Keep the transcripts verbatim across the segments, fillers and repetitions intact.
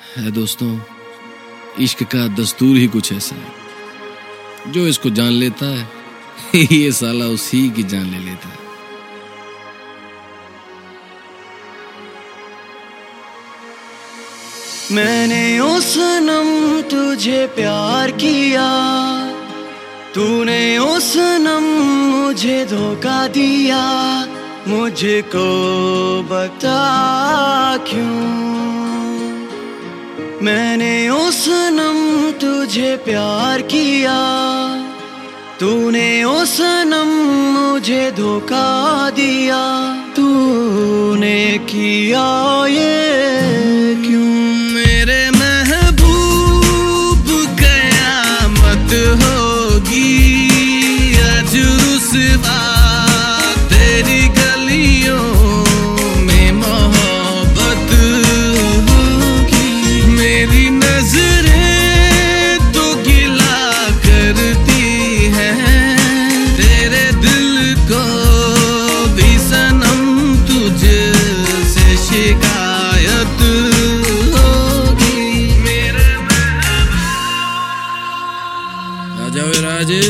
है दोस्तों, इश्क का दस्तूर ही कुछ ऐसा है, जो इसको जान लेता है ये साला उसी की जान ले लेता है। मैंने ओ सनम तुझे प्यार किया, तूने ओ सनम मुझे धोखा दिया, मुझको बता क्यों। मैंने ओ सनम तुझे प्यार किया, तूने ओ सनम मुझे धोखा दिया, तूने किया ये क्यों। मेरे महबूब कयामत होगी आज रुसवा तेरी गलियों में मोहब्बत होगी। मेरी नजरें तो गिला करती हैं तेरे दिल को भी सनम, तुझसे शिकायत होगी। मेरे राजा वे राजे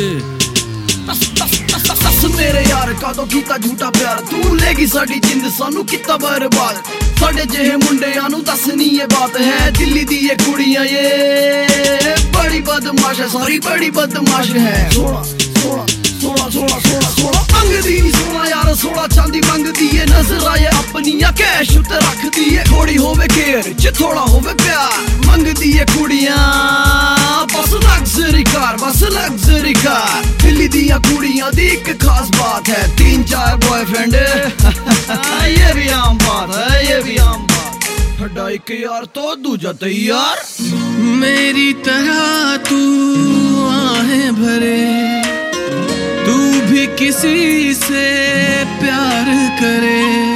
मेरे यार का तो कीता झूठा प्यार, तू लेगी साडी जिंद सानू किता बर्बाद। साडे जेहे मुंडियां नू दस नी ये बात है, दिल्ली दी ये कुड़ियां ये बड़ी बदमाश है, सारी बड़ी बदमाश है। सोना सोना सोना सोना सोना सोना मंगदी नी सोना यार, सोना चांदी मंगदी है, नजर आए अपनियां कैश उत्ते रखदी है। थोड़ी होवे केयर च थोड़ा होवे प्यार, मंगदी है कुड़ियां बस लग्जरी कार, बस लग्जरी कार। दिल्ली दियां कुड़ियां दी एक खास बात है, तीन चार बॉयफ्रेंड ये भी आम बात है, ये भी आम बात। हड्डा एक यार तो दूजा तैयार। मेरी तरह तू आहें भरे, तू भी किसी से प्यार करे,